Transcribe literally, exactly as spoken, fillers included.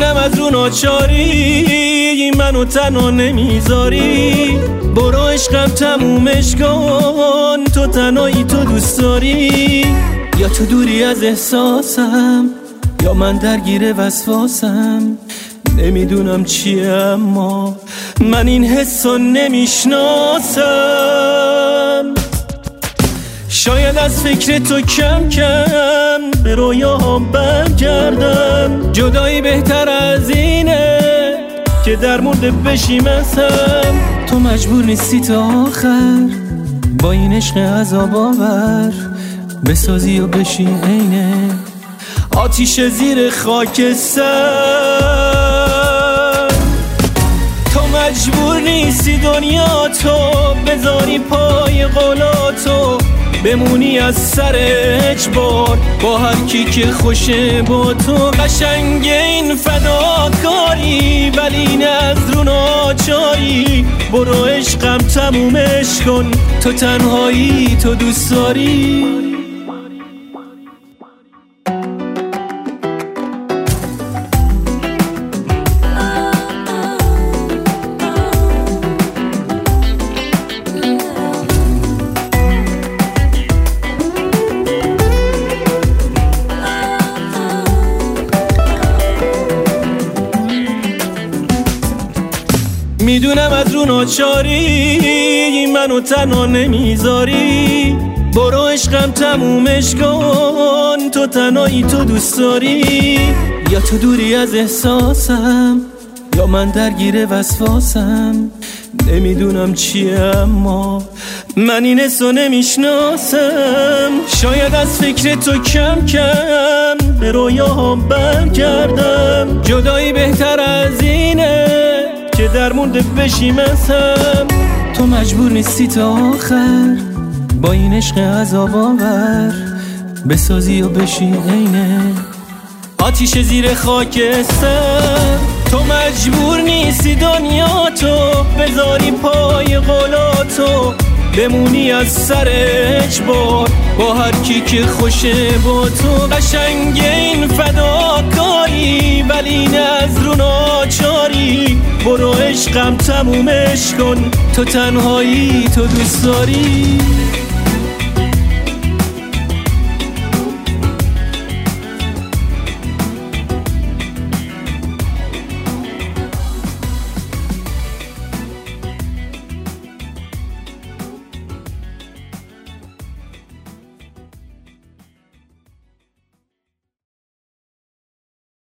میدونم از رو ناچاری منو تنها نمیذاری، برو عشقم تمومش کن، تو تنهایی تو دوست داری، یا تو دوری از احساسم یا من درگیر وسواسم، نمیدونم چیه اما من این حسو نمیشناسم. شاید از فکر تو کم کم به رویاهام برگردم، جدایی بهتر از اینه که در مورد بشیم ازم. تو مجبور نیستی تا آخر با این عشق عذاب آور بسازی و بشی عینه آتیش زیر خاکستر. تو مجبور نیستی دنیا تو بذاری پای قولاتو، بمونی از سر اجبار با هر کی که خوشه با تو. قشنگ این فداکاری ولی نه از رو ناچاری، برو عشقم تمومش کن، تو تنهایی تو دوست داری. میدونم از رو ناچاری منو تنها نمیذاری، برو عشقم تمومش کن، تو تنهایی تو دوست داری، یا تو دوری از احساسم یا من درگیر وسواسم، نمیدونم چیه اما من این حسو نمیشناسم. شاید از فکر تو کم کم به رویاهام برگردم، جدایی بهتر از اینه که در مورد بشیم ازم. تو مجبور نیستی تا آخر با این عشق عذاب آور بسازی و بشی عینه آتیش زیر خاکستر. تو مجبور نیستی دنیا تو بذاری پای قولاتو، بمونی از سر اجبار با هر کی که خوشه با تو. قشنگ این فداکاری ولی نه از رو ناچاری، برو عشقم تمومش کن، تو تنهایی تو دوست داری.